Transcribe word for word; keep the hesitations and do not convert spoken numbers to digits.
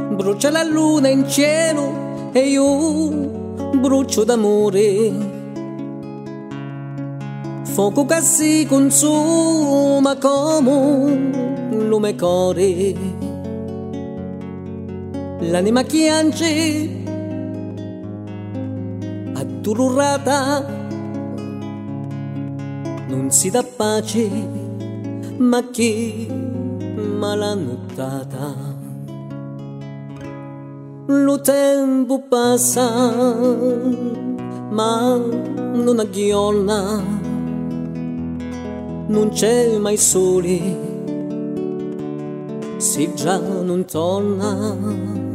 brucia la luna in cielo e io brucio d'amore. Fuoco che si consuma come un lume core, l'anima chiange addolorata, non si dà pace, ma che malanottata. Lo tempo passa, ma non agghiolna, non c'è mai sole, se già non torna.